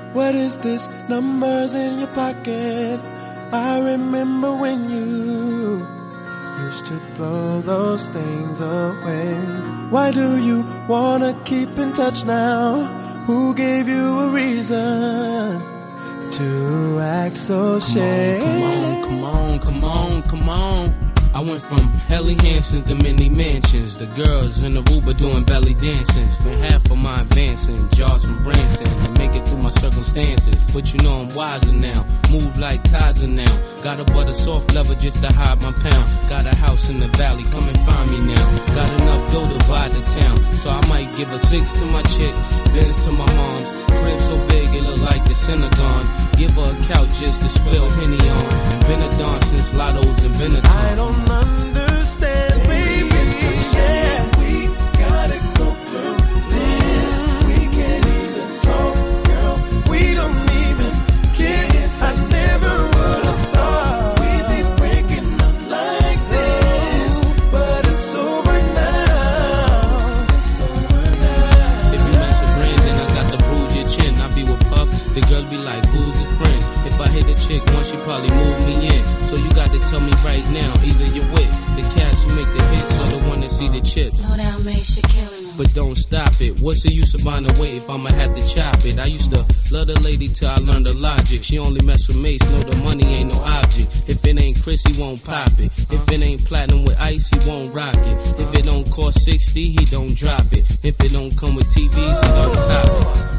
What is this? Numbers in your pocket. I remember when you used to throw those things away. Why do you wanna keep in touch now? Who gave you a reason to act so shady? Come on. I went from Helly Hansen to mini mansions. The girls in the Aruba doing belly dancing. Spent half of my advancing, jars from Branson, to make it through my circumstances. But you know I'm wiser now, move like Kaiser now. Got a butter soft leather just to hide my pound. Got a house in the valley, come and find me now. Got enough dough to buy the town, so I might give a 6 to my chick, Benz to my mom's. Crib so big it look like the Synagogue. Give her a couch just to spill Henny on. And been a dawn since Lotto's and Benetton. I don't understand, baby. It's a shame we gotta go through this. We can't even talk, girl. We don't even kiss. I never would have thought we'd be breaking up like this. But it's over now. It's over now. If you mess with Brandon, I got to bruise your chin. I be with Puff, the girl be like, who's his friend? If I hit a chick once, she probably move me in. So you got to tell me right now, either you're with the cats who make the hits or the one that see the chips. Slow down, man, shit killing them. But don't stop it. What's the use of buying a weight if I'ma have to chop it? I used to love the lady till I learned the logic. She only mess with mace, know the money ain't no object. If it ain't Chris, he won't pop it. If it ain't platinum with ice, he won't rock it. If it don't cost 60, he don't drop it. If it don't come with TVs, he don't cop it.